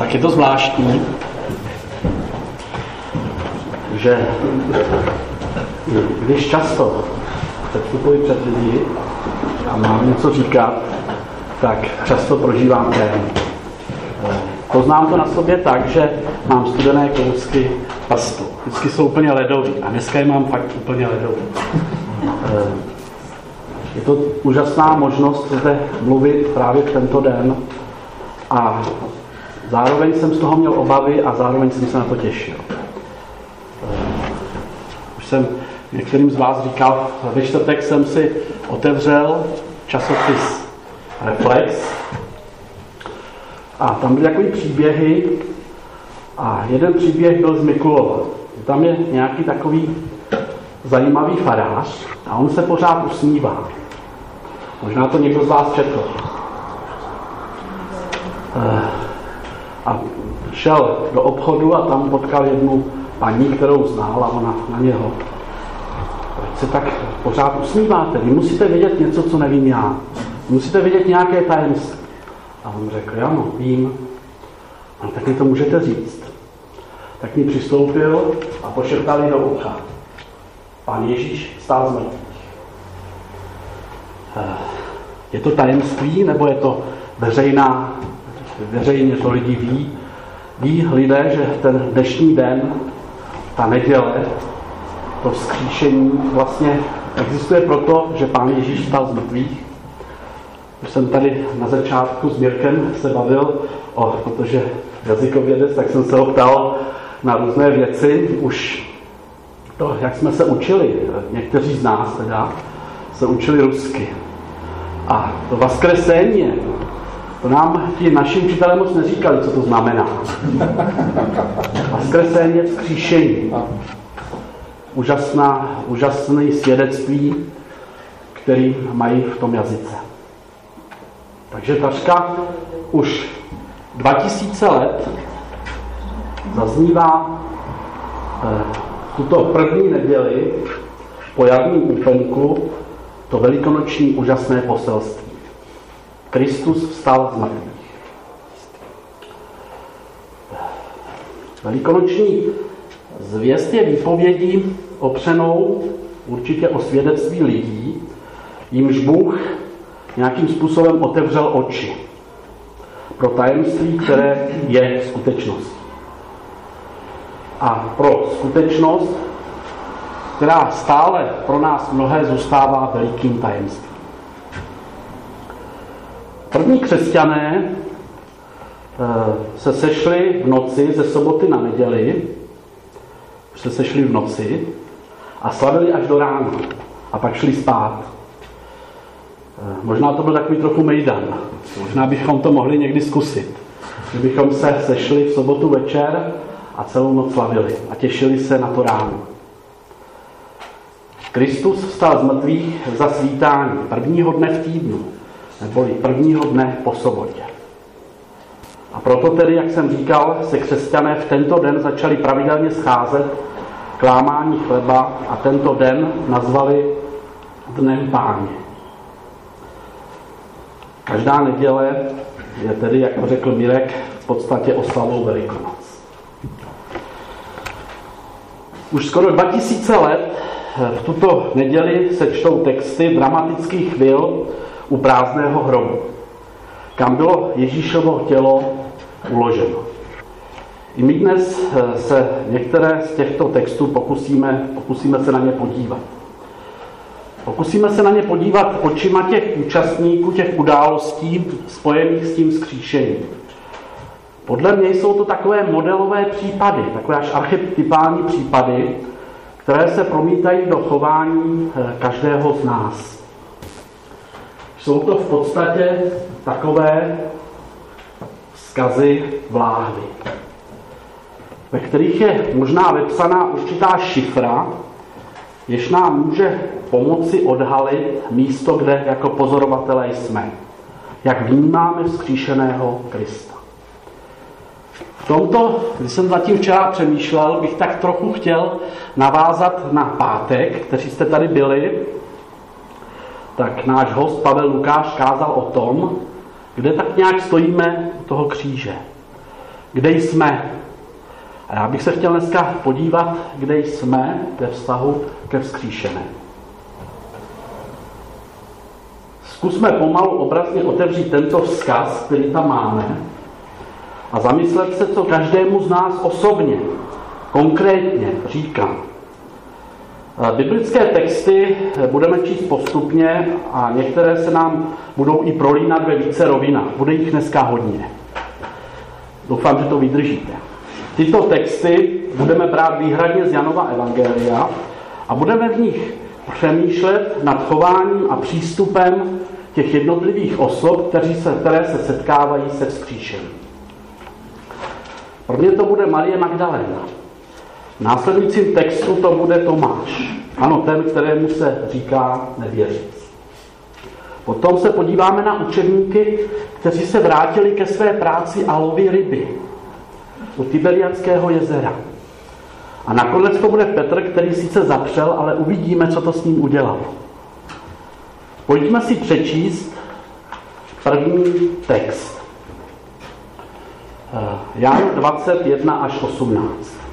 Tak je to zvláštní, že když často předstupuji před lidi a mám něco říkat, tak často prožívám trému. Poznám to na sobě tak, že mám studené kousky prstu. Vždycky jsou úplně ledový a dneska je mám fakt úplně ledový. Je to úžasná možnost zde mluvit právě v tento den a zároveň jsem z toho měl obavy a zároveň jsem se na to těšil. Už jsem některým z vás říkal, ve čtvrtek jsem si otevřel časopis Reflex a tam byly takové příběhy a jeden příběh byl z Mikulova. Tam je nějaký takový zajímavý farář a on se pořád usmívá. Možná to někdo z vás četl. A šel do obchodu a tam potkal jednu paní, kterou znal a ona na něho. Proč se tak pořád usmíváte? Vy musíte vědět něco, co nevím já. Musíte vědět nějaké tajemství. A on řekl, ano, vím. No, tak mi to můžete říct. Tak mi přistoupil a pošeptal jí do ucha. Pán Ježíš stál z mrtvých. Je to tajemství, nebo je to veřejně to lidi ví? Ví lidé, že ten dnešní den, ta neděle, to vzkříšení vlastně existuje proto, že Pán Ježíš stál z mrtvých. Už jsem tady na začátku s Mirkem se bavil, protože jazykovědec, tak jsem se ho ptal na různé věci. Už to, jak jsme se učili, někteří z nás teda, se učili rusky. A to vaskresení, to nám ti naši učitelé moc neříkali, co to znamená. Vaskresení je vzkříšení. Úžasné svědectví, který mají v tom jazyce. Takže takřka už 2000 let zaznívá tuto první neděli po jarním úplňku to velikonoční úžasné poselství. Kristus vstal z mrtvých. Velikonoční zvěst je výpovědí opřenou určitě o svědectví lidí, jimž Bůh nějakým způsobem otevřel oči pro tajemství, které je skutečností. A pro skutečnost, která stále pro nás mnohé zůstává velikým tajemstvím. První křesťané se sešli v noci ze soboty na neděli, se sešli v noci a slavili až do rána a pak šli spát. Možná to byl takový trochu mejdan. Možná bychom to mohli někdy zkusit. Že bychom se sešli v sobotu večer a celou noc slavili a těšili se na to ráno. Kristus vstal z mrtvých za svítání prvního dne v týdnu, neboli prvního dne po sobotě. A proto tedy, jak jsem říkal, se křesťané v tento den začali pravidelně scházet k lámání chleba a tento den nazvali Dnem Páně. Každá neděle je tedy, jak to řekl Mirek, v podstatě oslavou Velikonoc. Už skoro 2000 let v tuto neděli se čtou texty dramatických chvil u prázdného hrobu, kam bylo Ježíšovo tělo uloženo. I my dnes se některé z těchto textů pokusíme se na ně podívat. Pokusíme se na ně podívat očima těch účastníků, těch událostí spojených s tím vzkříšením. Podle mě jsou to takové modelové případy, takové až archetypální případy, které se promítají do chování každého z nás. Jsou to v podstatě takové vzkazy vláhy, ve kterých je možná vypsaná určitá šifra, jež nám může pomoci odhalit místo, kde jako pozorovatelé jsme. Jak vnímáme vzkříšeného Krista. V tomto, když jsem zatím včera přemýšlel, bych tak trochu chtěl navázat na pátek, kteří jste tady byli. Tak náš host Pavel Lukáš kázal o tom, kde tak nějak stojíme u toho kříže. kde jsme. A já bych se chtěl dneska podívat, kde jsme ve vztahu ke vzkříšené. Zkusme pomalu obrazně otevřít tento vzkaz, který tam máme, a zamyslet se, co každému z nás osobně, konkrétně říká. Biblické texty budeme číst postupně a některé se nám budou i prolínat ve více rovinách. Bude jich dneska hodně. Doufám, že to vydržíte. Tyto texty budeme brát výhradně z Janova evangelia a budeme v nich přemýšlet nad chováním a přístupem těch jednotlivých osob, které se setkávají se vzkříšením. Prvně to bude Marie Magdaléna. V následujícím textu to bude Tomáš. Ano, ten, kterému se říká nevěřící. Potom se podíváme na učedníky, kteří se vrátili ke své práci a loví ryby u Tiberiadského jezera. A nakonec to bude Petr, který sice zapřel, ale uvidíme, co to s ním udělalo. Pojďme si přečíst první text. Jan 21 až 18.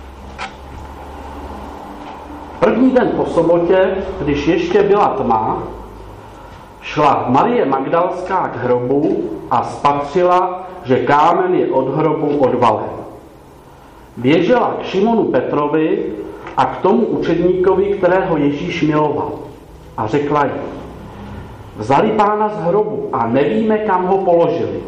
První den po sobotě, když ještě byla tma, šla Marie Magdalská k hrobu a spatřila, že kámen je od hrobu odvalen. Běžela k Šimonu Petrovi a k tomu učedníkovi, kterého Ježíš miloval. A řekla jí: vzali Pána z hrobu a nevíme, kam ho položili.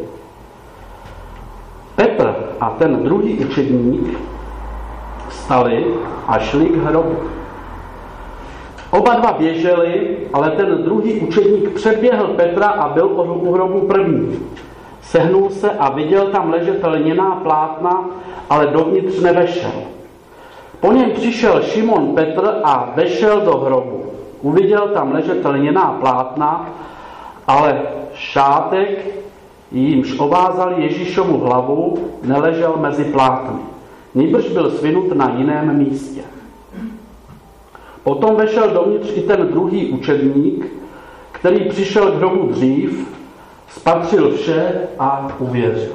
Petr a ten druhý učedník vstali a šli k hrobu. Oba dva běželi, ale ten druhý učedník předběhl Petra a byl u hrobu první. Sehnul se a viděl tam ležet lněná plátna, ale dovnitř nevešel. Po něm přišel Šimon Petr a vešel do hrobu. Uviděl tam ležet lněná plátna, ale šátek, jímž ovázali Ježíšovu hlavu, neležel mezi plátny. Nýbrž byl svinut na jiném místě. Potom vešel dovnitř i ten druhý učedník, který přišel k hrobu dřív, spatřil vše a uvěřil.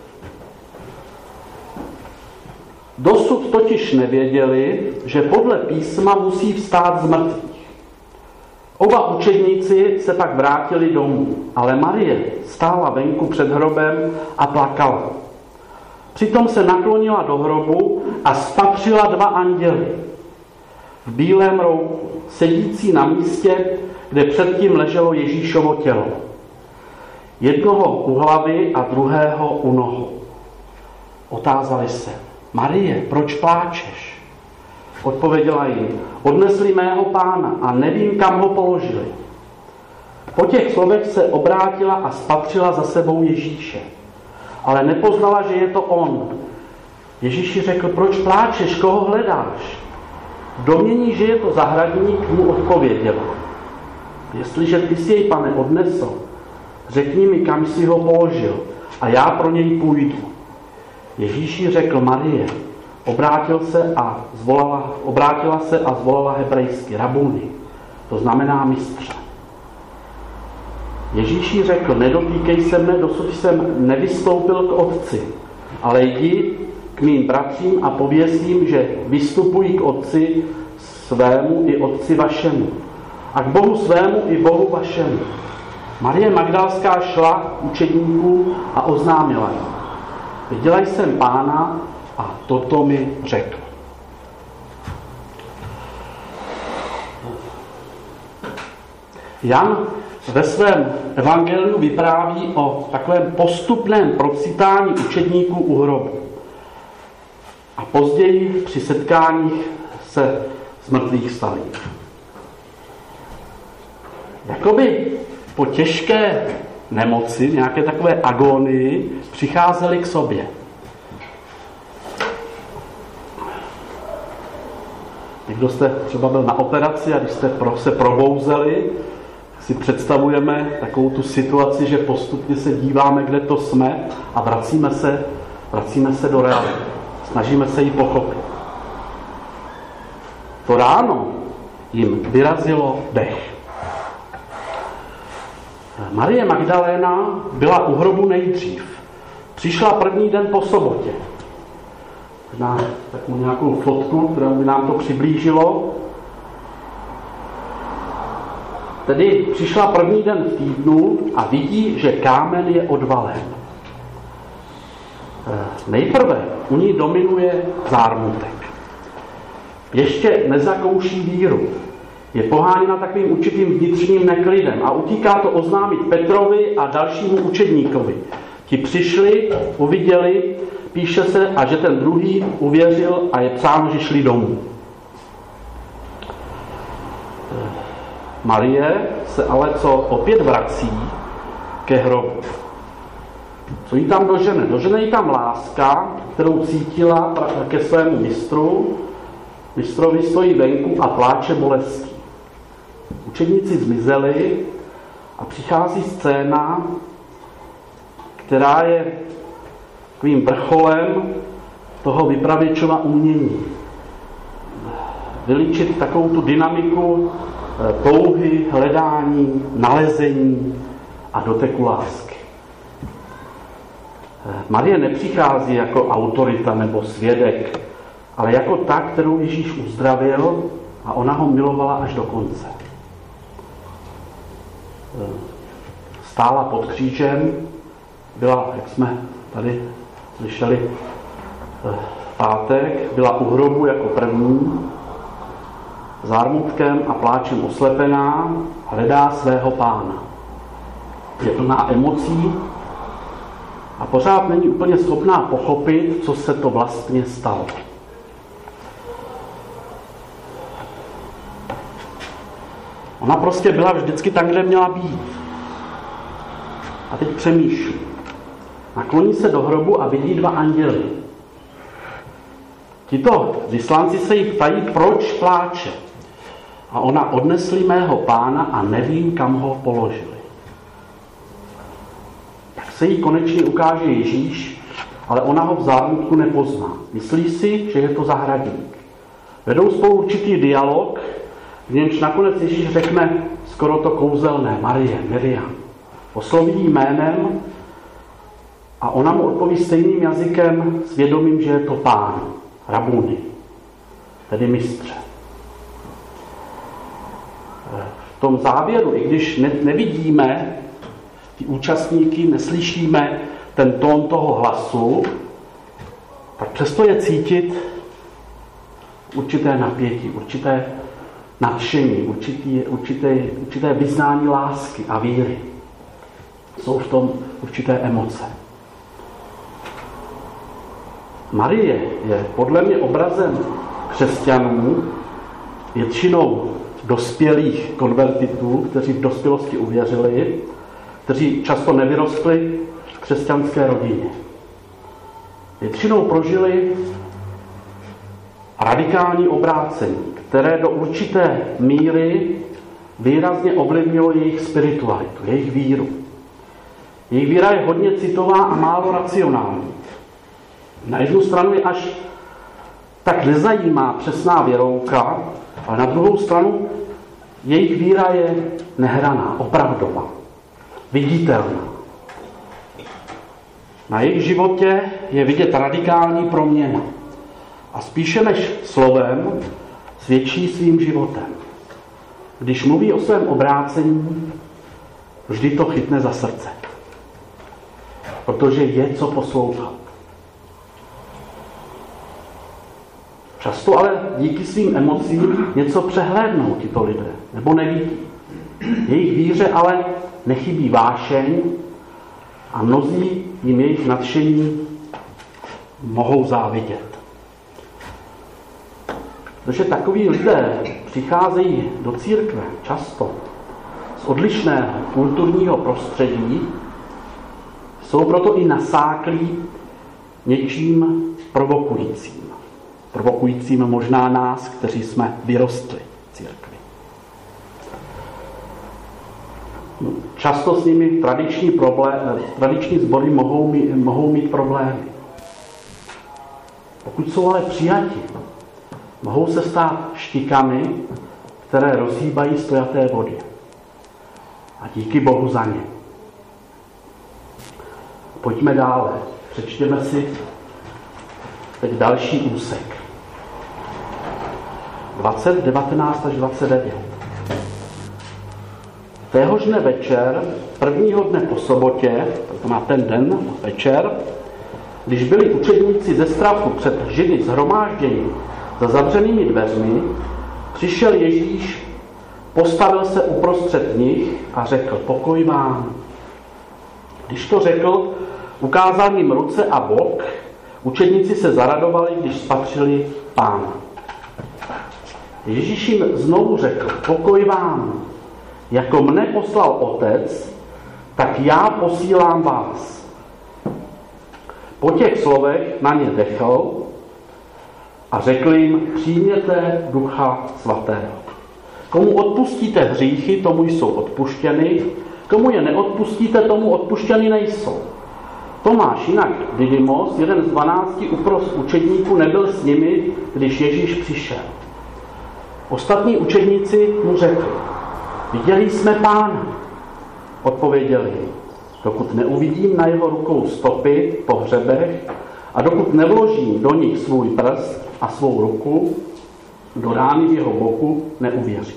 Dosud totiž nevěděli, že podle písma musí vstát z mrtvých. Oba učedníci se pak vrátili domů, ale Marie stála venku před hrobem a plakala. Přitom se naklonila do hrobu a spatřila dva anděly v bílém rouchu, sedící na místě, kde předtím leželo Ježíšovo tělo. Jednoho u hlavy a druhého u nohou. Otázali se: Marie, proč pláčeš? Odpověděla jim: odnesli mého Pána a nevím, kam ho položili. Po těch slovech se obrátila a spatřila za sebou Ježíše, ale nepoznala, že je to on. Ježíši řekl: proč pláčeš, koho hledáš? V domnění, že je to zahradník, mu odpověděla: jestliže ty jsi jej, Pane, odnesl, řekni mi, kam jsi ho položil, a já pro něj půjdu. Ježíši řekl: Marie. Obrátila se a zvolala hebrejsky: Rabuni, to znamená mistře. Ježíši řekl: nedotýkej se mne, dosud jsem nevystoupil k Otci, ale jdi k mým bratřím a pověz jim, že vystupují k Otci svému i Otci vašemu, a k Bohu svému i Bohu vašemu. Marie Magdalská šla k učedníkům a oznámila jim: viděla jsem Pána a toto mi řekl. Jan ve svém evangeliu vypráví o takovém postupném procitání učedníků u hrobu. A později při setkáních se z mrtvých vstali. Jakoby po těžké nemoci, nějaké takové agonii, přicházeli k sobě. Někdo jste třeba byl na operaci a když jste se probouzeli, si představujeme takovou tu situaci, že postupně se díváme, kde to jsme, a vracíme se do reality. Snažíme se ji pochopit. To ráno jim vyrazilo dech. Marie Magdaléna byla u hrobu nejdřív. Přišla první den po sobotě. na takovou nějakou fotku, která by nám to přiblížilo. Tedy přišla první den v týdnu a vidí, že kámen je odvalen. Nejprve u ní dominuje zármutek. Ještě nezakouší víru. Je poháněna takovým určitým vnitřním neklidem a utíká to oznámit Petrovi a dalšímu učedníkovi. Ti přišli, uviděli, píše se, a že ten druhý uvěřil a je psáno, že šli domů. Marie se ale co opět vrací ke hrobu. Co jí tam dožene? Dožene jí tam láska, kterou cítila ke svému mistru. Mistrovi stojí venku a pláče bolestí. Učedníci zmizeli a přichází scéna, která je takovým vrcholem toho vypravěčova umění. Vylíčit takovou tu dynamiku touhy, hledání, nalezení a doteku lásky. Marie nepřichází jako autorita nebo svědek, ale jako ta, kterou Ježíš uzdravil a ona ho milovala až do konce. Stála pod křížem, byla, jak jsme tady slyšeli v pátek, byla u hrobu jako první, zármutkem a pláčem oslepená, hledá svého Pána. Je plná emocí a pořád není úplně schopná pochopit, co se to vlastně stalo. Ona prostě byla vždycky tam, kde měla být. A teď přemýšlí. Nakloní se do hrobu a vidí dva anděly. Tito vyslanci se jí ptají, proč pláče. A ona: odnesli mého Pána a nevím, kam ho položili. Tak se jí konečně ukáže Ježíš, ale ona ho v zármutku nepozná. Myslí si, že je to zahradník. Vedou spolu určitý dialog, v němž nakonec Ježíš řekne skoro to kouzelné: Marie, Miriam. Osloví jí jménem a ona mu odpoví stejným jazykem s vědomím, že je to Pán, Rabuni, tedy mistře. V tom závěru, i když nevidíme ty účastníky, neslyšíme ten tón toho hlasu, tak přesto je cítit určité napětí, určité nadšení, určité vyznání lásky a víry. Jsou v tom určité emoce. Marie je podle mě obrazem křesťanů, většinou dospělých konvertitů, kteří v dospělosti uvěřili, kteří často nevyrostli v křesťanské rodině. Většinou prožili radikální obrácení, které do určité míry výrazně ovlivnilo jejich spiritualitu, jejich víru. Jejich víra je hodně citová a málo racionální. Na jednu stranu je až tak nezajímá přesná věrouka, ale na druhou stranu jejich víra je nehraná, opravdová, viditelná. Na jejich životě je vidět radikální proměna. A spíše než slovem svědčí svým životem. Když mluví o svém obrácení, vždy to chytne za srdce. Protože je co poslouchat. Často ale díky svým emocím něco přehlédnou tito lidé, nebo nevidí. Jejich víře ale nechybí vášeň a mnozí jim jejich nadšení mohou závidět. Protože takoví lidé přicházejí do církve často z odlišného kulturního prostředí, jsou proto i nasáklí něčím provokujícím. Provokujícím možná nás, kteří jsme vyrostli v církvi. Často s nimi tradiční sbory mohou mít problémy. Pokud jsou ale přijati, mohou se stát štikami, které rozhýbají stojaté vody. A díky Bohu za ně. Pojďme dále. Přečtěme si Teď další úsek. 20, 19 až 29. Téhož dne večer, prvního dne po sobotě, to má ten den večer, když byli učedníci ze strachu před Židy shromážděni za zavřenými dveřmi, přišel Ježíš, postavil se uprostřed nich a řekl: pokoj vám. Když to řekl, ukázal jim ruce a bok. Učedníci se zaradovali, když spatřili Pána. Ježíš jim znovu řekl: pokoj vám. Jako mne poslal Otec, tak já posílám vás. Po těch slovech na ně dechl a řekl jim: přijměte Ducha Svatého. Komu odpustíte hříchy, tomu jsou odpuštěny, komu je neodpustíte, tomu odpuštěny nejsou. Tomáš, jinak Didymos, jeden z 12 učedníků, nebyl s nimi, když Ježíš přišel. Ostatní učedníci mu řekli: viděli jsme Pána. Odpověděli: dokud neuvidím na jeho rukou stopy po hřebech a dokud nevložím do nich svůj prst a svou ruku do rány v jeho boku, neuvěří.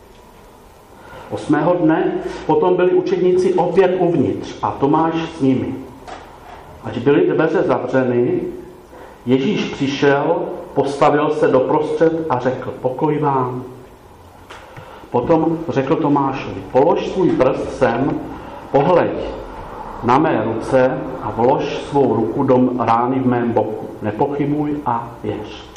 8. dne potom byli učedníci opět uvnitř a Tomáš s nimi. Ať byly dveře zavřeny, Ježíš přišel, postavil se doprostřed a řekl: pokoj vám. Potom řekl Tomášovi: polož svůj prst sem, pohleď na mé ruce a vlož svou ruku do rány v mém boku. Nepochybuj a věř.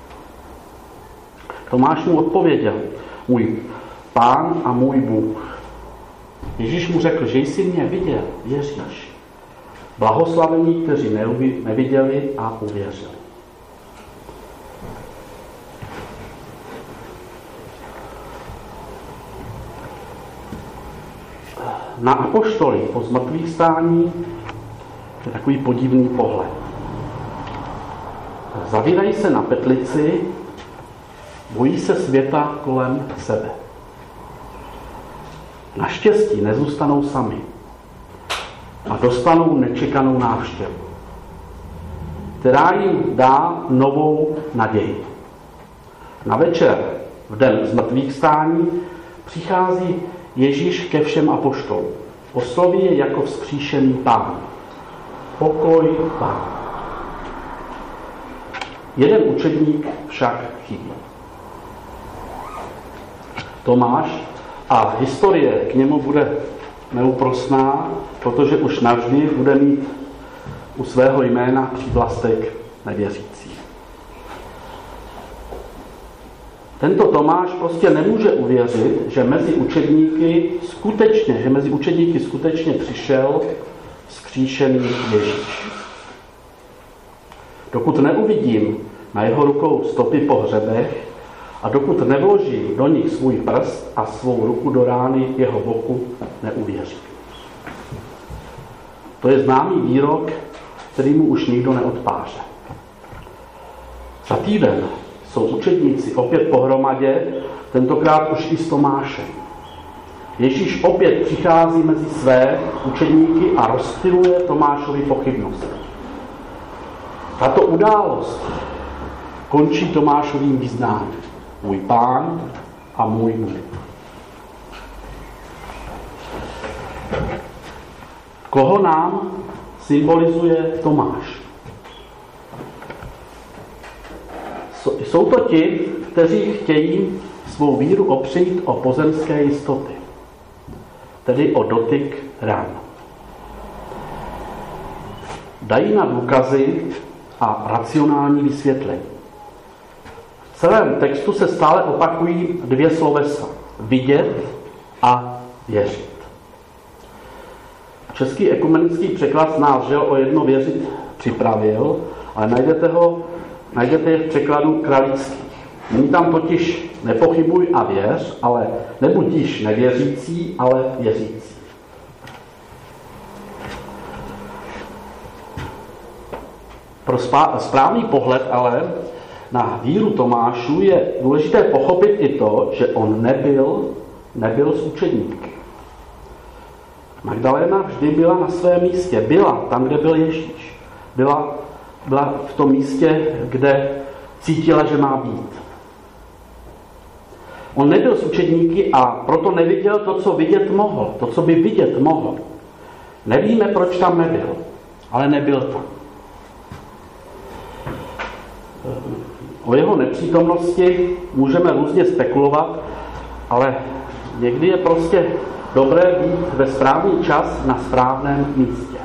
Tomáš mu odpověděl: můj Pán a můj Bůh. Ježíš mu řekl: že jsi mě viděl, věříš. Blahoslavení, kteří neviděli a uvěřili. Na apoštoly po zmrtvýchvstání je takový podivný pohled. Zavírají se na petlici, bojí se světa kolem sebe. Naštěstí nezůstanou sami a dostanou nečekanou návštěvu, která jim dá novou naději. Na večer, v den zmrtvýchvstání, přichází Ježíš ke všem apoštolům. Osloví je jako vzkříšený Pán. Pokoj vám. Jeden učedník však chybí. Tomáš, a historie k němu bude neúprosná, protože už navždy bude mít u svého jména přívlastek nevěřící. Tento Tomáš prostě nemůže uvěřit, že mezi učedníky skutečně přišel vzkříšený Ježíš. Dokud neuvidím na jeho rukou stopy po hřebech a dokud nevložím do nich svůj prst a svou ruku do rány jeho boku, neuvěřím. To je známý výrok, který mu už nikdo neodpáře. Za týden jsou učedníci opět pohromadě, tentokrát už i s Tomášem. Ježíš opět přichází mezi své učedníky a rozptyluje Tomášovi pochybnosti. Tato událost končí Tomášovým vyznáním. Můj Pán a můj Bůh. Koho nám symbolizuje Tomáš? Jsou to ti, kteří chtějí svou víru opřít o pozemské jistoty, tedy o dotyk ran. Dají na důkazy a racionální vysvětlení. V celém textu se stále opakují dvě slovesa: vidět a věřit. Český ekumenický překlad nás žel o jedno věřit připravil, ale najdete je v překladu kralických. Není tam totiž nepochybuj a věř, ale nebuď již nevěřící, ale věřící. Pro správný pohled ale na víru Tomášů je důležité pochopit i to, že on nebyl s učedníky. Magdaléna vždy byla na svém místě, byla tam, kde byl Ježíš. Byla byla v tom místě, kde cítila, že má být. On nebyl s učedníky a proto neviděl to, co vidět mohl, to, co by vidět mohl. Nevíme, proč tam nebyl, ale nebyl tam. O jeho nepřítomnosti můžeme různě spekulovat, ale někdy je prostě dobré být ve správný čas na správném místě.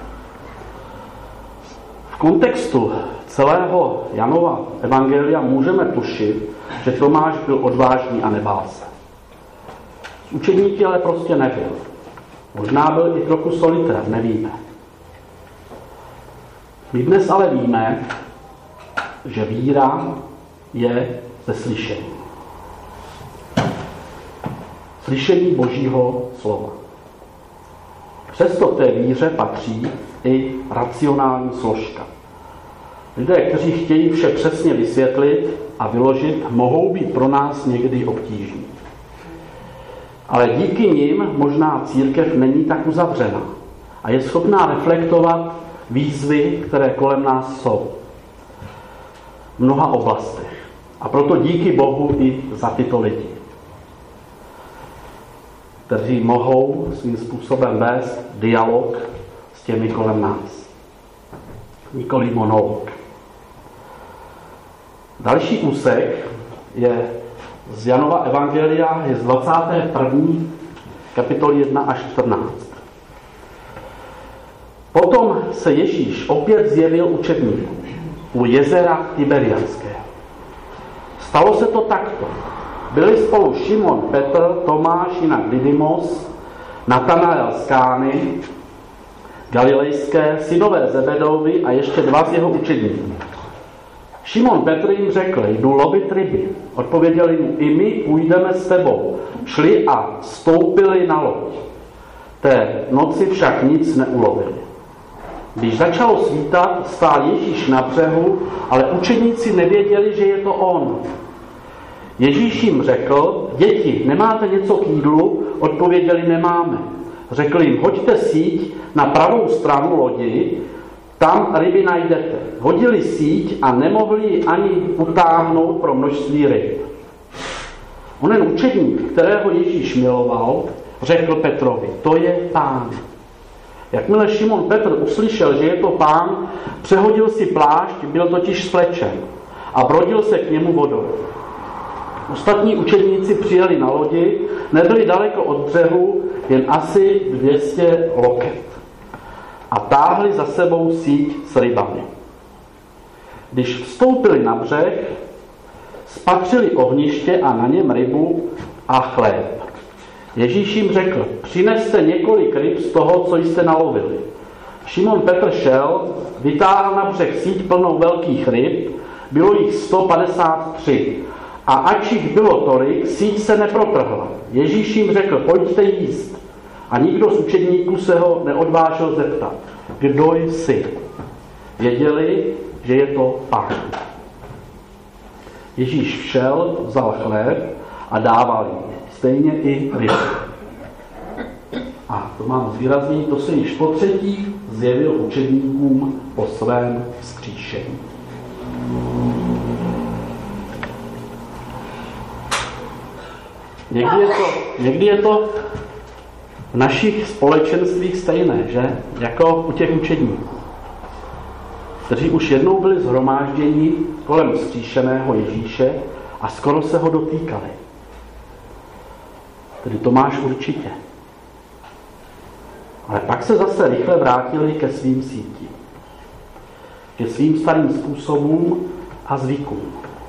V kontextu celého Janova evangelia můžeme tušit, že Tomáš byl odvážný a nebál se. S učedníky ale prostě nebyl. Možná byl i trochu solitér, nevíme. My dnes ale víme, že víra je ze slyšení. Slyšení Božího slova. Přesto k té víře patří i racionální složka. Lidé, kteří chtějí vše přesně vysvětlit a vyložit, mohou být pro nás někdy obtížní. Ale díky nim možná církev není tak uzavřená a je schopná reflektovat výzvy, které kolem nás jsou. V mnoha oblastech. A proto díky Bohu i za tyto lidi, kteří mohou svým způsobem vést dialog s těmi kolem nás. Nikoliv monolog. Další úsek je z Janova evangelia, je z 21. kapitoly 1 až 14. Potom se Ježíš opět zjevil učedníkům u jezera Tiberiadského. Stalo se to takto. Byli spolu Šimon, Petr, Tomáš, jinak Didymos, Natanael z Kány, Galilejské, synové Zebedovi a ještě dva z jeho učedníků. Šimon Petr jim řekl, jdu lovit ryby. Odpověděli mu, i my půjdeme s tebou. Šli a vstoupili na loď. Té noci však nic neulovili. Když začalo svítat, stál Ježíš na břehu, ale učedníci nevěděli, že je to on. Ježíš jim řekl, děti, nemáte něco k jídlu? Odpověděli, nemáme. Řekl jim, hoďte síť na pravou stranu lodi, tam ryby najdete. Hodili síť a nemohli ji ani utáhnout pro množství ryb. Onen učedník, kterého Ježíš miloval, řekl Petrovi, to je Pán. Jakmile Šimon Petr uslyšel, že je to Pán, přehodil si plášť, byl totiž svlečen a brodil se k němu vodou. Ostatní učedníci přijeli na lodi, nebyli daleko od břehu, jen asi 200 loket. A táhli za sebou síť s rybami. Když vstoupili na břeh, spatřili ohniště a na něm rybu a chléb. Ježíš jim řekl, přineste několik ryb z toho, co jste nalovili. Šimon Petr šel, vytáhl na břeh síť plnou velkých ryb, bylo jich 153. A ač jich bylo tolik, síť se neprotrhla. Ježíš jim řekl, pojďte jíst. A nikdo z učedníků se ho neodvážil zeptat, kdo jsi. Věděli, že je to Pán. Ježíš všel, vzal chléb a dával jim. Stejně i ryby. A to mám zvýraznění, to se již potřetí zjevil učedníkům po svém vzkříšení. Někdy je to v našich společenstvích stejné, že? Jako u těch učedníků, kteří už jednou byli shromážděni kolem vzkříšeného Ježíše a skoro se ho dotýkali. Tedy Tomáš určitě. Ale pak se zase rychle vrátili ke svým sítím. Ke svým starým způsobům a zvykům.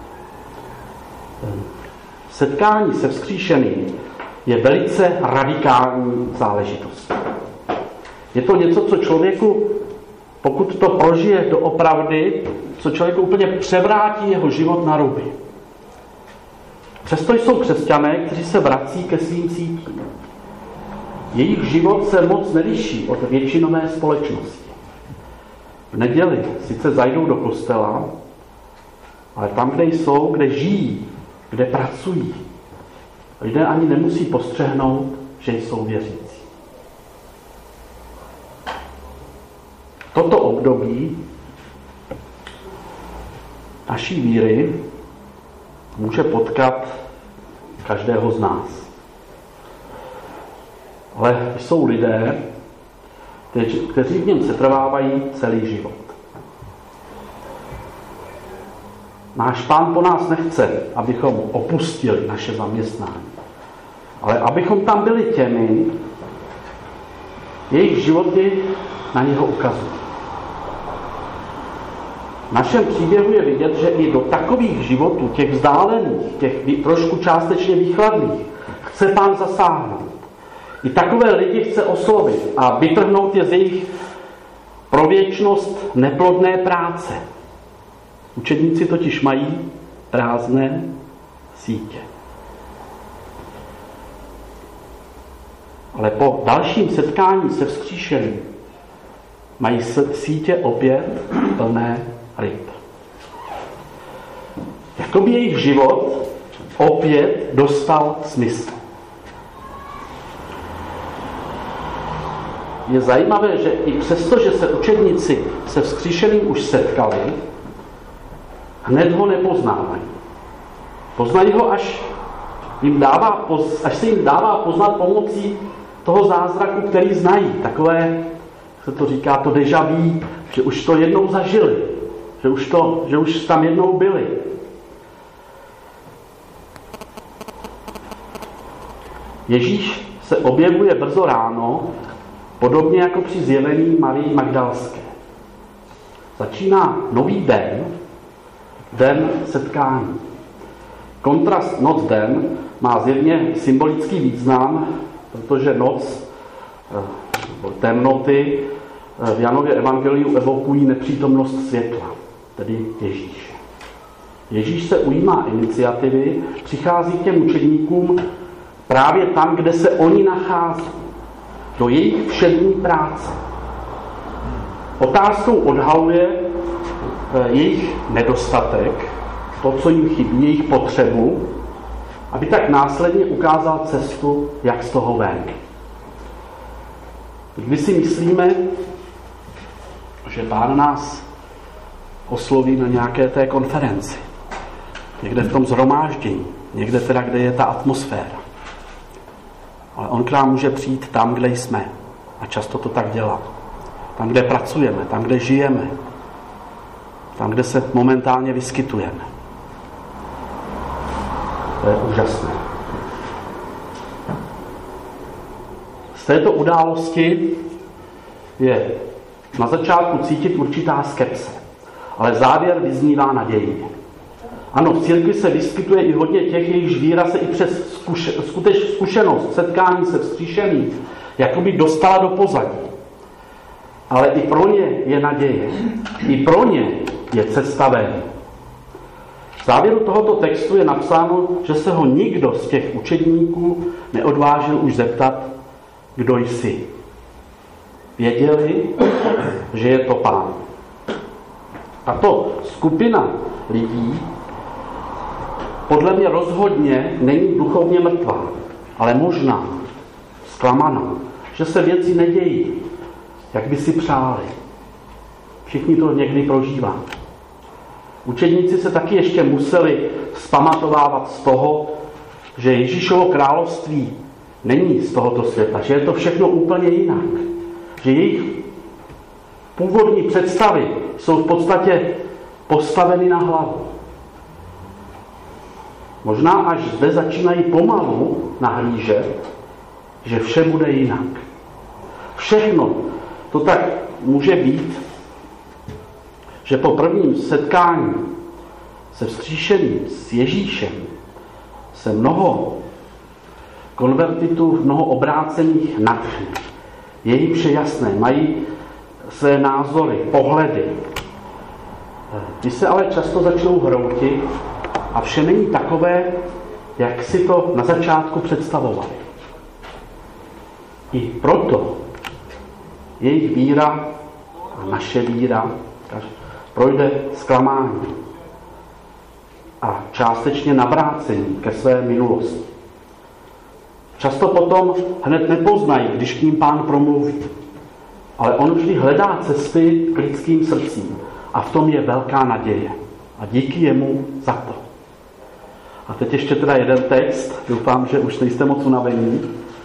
Setkání se vzkříšeným je velice radikální záležitost. Je to něco, co člověku, pokud to prožije doopravdy, co člověku úplně převrátí jeho život na ruby. Přesto jsou křesťané, kteří se vrací ke svým sítím. Jejich život se moc neliší od většinové společnosti. V neděli sice zajdou do kostela, ale tam, kde jsou, kde žijí, kde pracují, lidé ani nemusí postřehnout, že jsou věřící. Toto období naší víry může potkat každého z nás. Ale jsou lidé, kteří v něm setrvávají celý život. Náš Pán po nás nechce, abychom opustili naše zaměstnání, ale abychom tam byli těmi, jejich životy na něho ukazují. V našem příběhu je vidět, že i do takových životů, těch vzdálených, těch trošku částečně výchladných, chce Pán zasáhnout. I takové lidi chce oslovit a vytrhnout je z jejich pro věčnost neplodné práce. Učedníci totiž mají prázdné sítě. Ale po dalším setkání se vzkříšeným mají sítě opět plné ryb. Jakoby jejich život opět dostal smysl. Je zajímavé, že i přesto, že se učedníci se vzkříšeným už setkali, hned ho nepoznávají. Poznají ho, až se jim dává poznat pomocí toho zázraku, který znají. Takové, se to říká, to déjà vu, že už to jednou zažili, že už tam jednou byli. Ježíš se objevuje brzo ráno, podobně jako při zjevení Marii Magdalské. Začíná nový den setkání. Kontrast noc-den má zjevně symbolický význam, protože noc, temnoty v Janově evangeliu evokují nepřítomnost světla, tedy Ježíše. Ježíš se ujímá iniciativy, přichází k těm učedníkům právě tam, kde se oni nachází, do jejich všední práce. Otázkou odhaluje jejich nedostatek, to, co jim chybí, jejich potřebu, aby tak následně ukázal cestu, jak z toho ven. Když si myslíme, že Pán nás osloví na nějaké té konferenci, někde v tom shromáždění, někde teda, kde je ta atmosféra. Ale on k nám může přijít tam, kde jsme. A často to tak dělá. Tam, kde pracujeme, tam, kde žijeme, tam, kde se momentálně vyskytujeme. To je úžasné. Z této události je na začátku cítit určitá skepse, ale závěr vyznívá nadějně. Ano, v církvi se vyskytuje i hodně těch, jejichž víra se i přes zkušenost setkání se vzkříšeným jakoby dostala do pozadí. Ale i pro ně je naděje. I pro ně je cesta ven. V závěru tohoto textu je napsáno, že se ho nikdo z těch učedníků neodvážil už zeptat, kdo jsi. Věděli, že je to Pán. Tato skupina lidí podle mě rozhodně není duchovně mrtvá, ale možná zklamaná, že se věci nedějí, jak by si přáli. Všichni to někdy prožíváme. Učedníci se taky ještě museli vzpamatovávat z toho, že Ježíšovo království není z tohoto světa, že je to všechno úplně jinak. Že jejich původní představy jsou v podstatě postaveny na hlavu. Možná až zde začínají pomalu nahlížet, že vše bude jinak. Všechno to tak může být, že po prvním setkání se vzkříšeným, s Ježíšem, se mnoho konvertitů, mnoho obrácených nadchne. Je jim vše jasné, mají své názory, pohledy. Ty se ale často začnou hroutit a vše není takové, jak si to na začátku představovali. I proto jejich víra a naše víra projde zklamání a částečně navrácení ke své minulosti. Často potom hned nepoznají, když k ním Pán promluví. Ale on vždy hledá cesty k lidským srdcím. A v tom je velká naděje. A díky jemu za to. A teď ještě teda jeden text. Doufám, že už nejste moc unavení.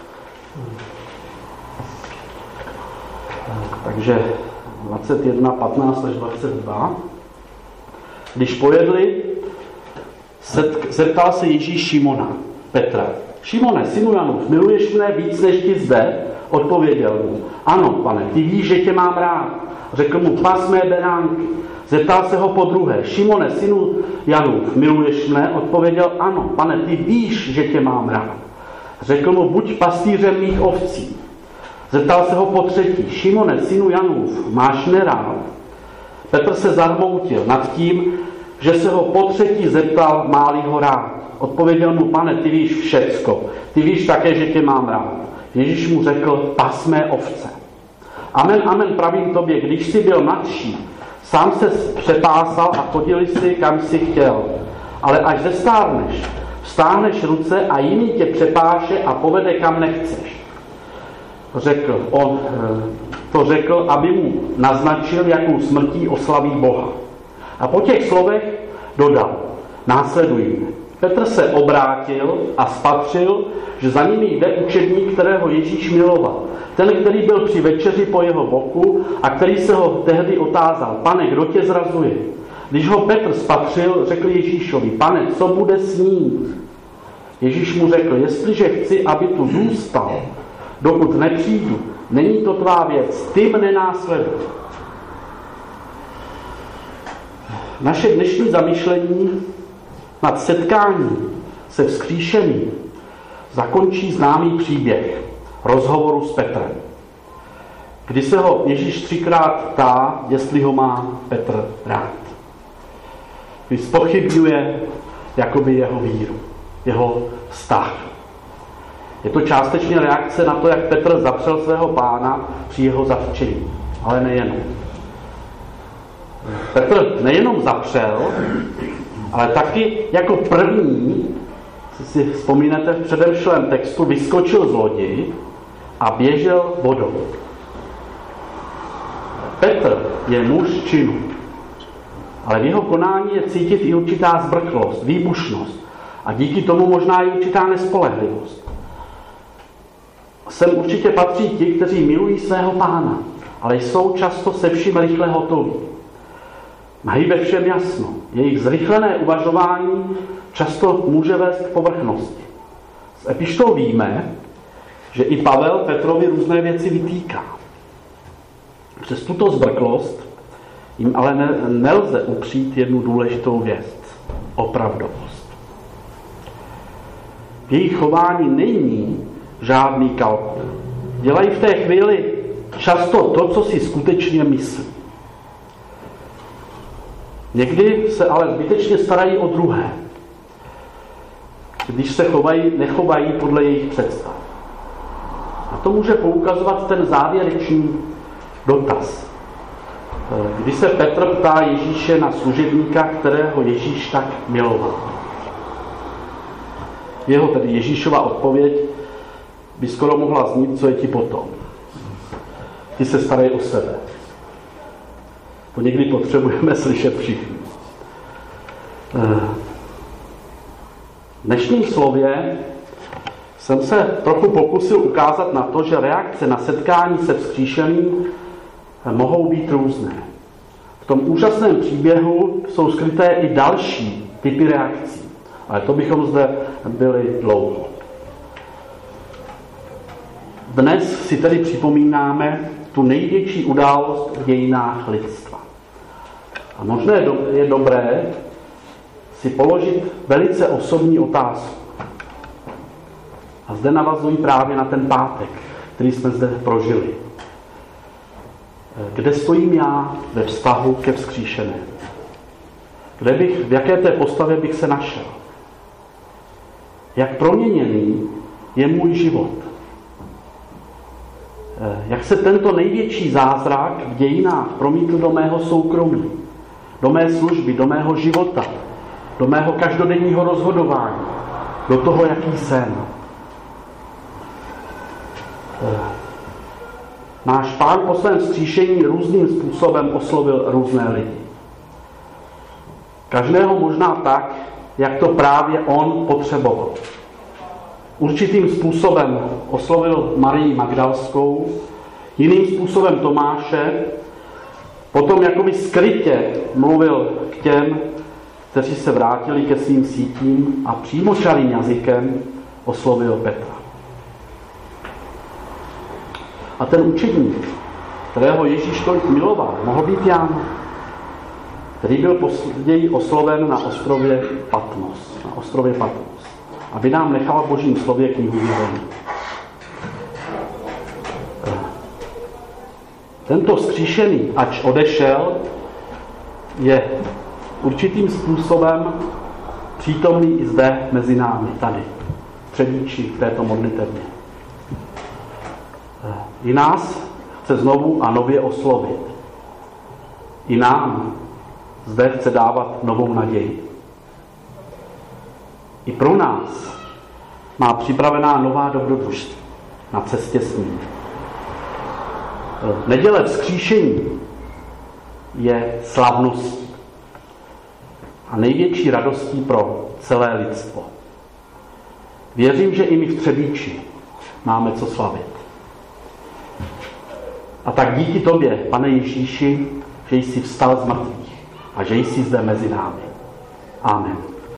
Takže 21, 15 až 22. Když pojedli, zeptal se Ježíš Šimona, Petra. Šimone, synu Janův, miluješ mne víc než ti zde? Odpověděl mu. Ano, pane, ty víš, že tě mám rád. Řekl mu, pas mé beránky. Zeptal se ho podruhé. Šimone, synu Janův, miluješ mne? Odpověděl, ano, pane, ty víš, že tě mám rád. Řekl mu, buď pastýřem mých ovcí. Zeptal se ho potřetí. Šimone, synu Janův, máš mne rád? Petr se zarmoutil nad tím, že se ho potřetí zeptal, má-li ho rád. Odpověděl mu, pane, ty víš všecko. Ty víš také, že tě mám rád. Ježíš mu řekl, pas mé ovce. Amen, amen, pravím tobě, když jsi byl mladší, sám se přepásal a chodili si, kam jsi chtěl. Ale až zestárneš, vstáhneš ruce a jiný tě přepáše a povede, kam nechceš. On to řekl, aby mu naznačil, jakou smrtí oslaví Boha. A po těch slovech dodal, následuj mě. Petr se obrátil a spatřil, že za nimi jde učedník, kterého Ježíš miloval. Ten, který byl při večeři po jeho boku a který se ho tehdy otázal, pane, kdo tě zrazuje? Když ho Petr spatřil, řekl Ježíšovi, pane, co bude s ním? Ježíš mu řekl, jestliže chci, aby tu zůstal, dokud nepřijdu, není to tvá věc, ty mne následuj. Naše dnešní zamyšlení nad setkáním se vzkříšeným zakončí známý příběh rozhovoru s Petrem, kdy se ho Ježíš 3krát ptá, jestli ho má Petr rád. Kdy zpochybňuje jakoby jeho víru, jeho vztah. Je to částečně reakce na to, jak Petr zapřel svého Pána při jeho zatčení, ale nejenom. Petr nejenom zapřel, ale taky jako první, si vzpomínáte v předešlém textu, vyskočil z lodi a běžel vodou. Petr je muž činu, ale v jeho konání je cítit i určitá zbrklost, výbušnost a díky tomu možná i určitá nespolehlivost. Sem určitě patří ti, kteří milují svého Pána, ale jsou často se vším rychle hotoví. Mají ve všem jasno. Jejich zrychlené uvažování často může vést k povrchnosti. Z epištol víme, že i Pavel Petrovi různé věci vytýká. Přes tuto zbrklost jim ale nelze upřít jednu důležitou věc. Opravdovost. V jejich chování není žádný kalkul. Dělají v té chvíli často to, co si skutečně myslí. Někdy se ale zbytečně starají o druhé, když se nechovají podle jejich představ. A to může poukazovat ten závěrečný dotaz, kdy se Petr ptá Ježíše na služebníka, kterého Ježíš tak miloval. Jeho, tedy Ježíšova odpověď, by skoro mohla znít, co je ti potom. Ty se starají o sebe. To někdy potřebujeme slyšet všichni. V dnešním slově jsem se trochu pokusil ukázat na to, že reakce na setkání se vzkříšeným mohou být různé. V tom úžasném příběhu jsou skryté i další typy reakcí, ale to bychom zde byli dlouho. Dnes si tedy připomínáme tu největší událost v dějinách lidstva. A možná je dobré si položit velice osobní otázku. A zde navazují právě na ten pátek, který jsme zde prožili. Kde stojím já ve vztahu ke vzkříšenému? V jaké té postavě bych se našel? Jak proměněný je můj život? Jak se tento největší zázrak v dějinách promítl do mého soukromí, do mé služby, do mého života, do mého každodenního rozhodování, do toho, jaký jsem. Náš Pán po svém vzkříšení různým způsobem oslovil různé lidi. Každého možná tak, jak to právě on potřeboval. Určitým způsobem oslovil Marii Magdalskou, jiným způsobem Tomáše, potom jakoby skrytě mluvil k těm, kteří se vrátili ke svým sítím a přímočarým jazykem oslovil Petra. A ten učedník, kterého Ježíš tolik miloval, mohl být Jan, který byl později osloven na ostrově Patmos. Aby nám nechala v Božím slově knihu Zjevení. Tento vzkříšený, ač odešel, je určitým způsobem přítomný i zde mezi námi, tady, v Třebíči, v této modlitevně. I nás chce znovu a nově oslovit. I nám zde chce dávat novou naději. I pro nás má připravená nová dobrodružství na cestě s ním. Neděle vzkříšení je slavností a největší radostí pro celé lidstvo. Věřím, že i my v Třebíči máme co slavit. A tak díky tobě, Pane Ježíši, že jsi vstal z mrtvých a že jsi zde mezi námi. Amen.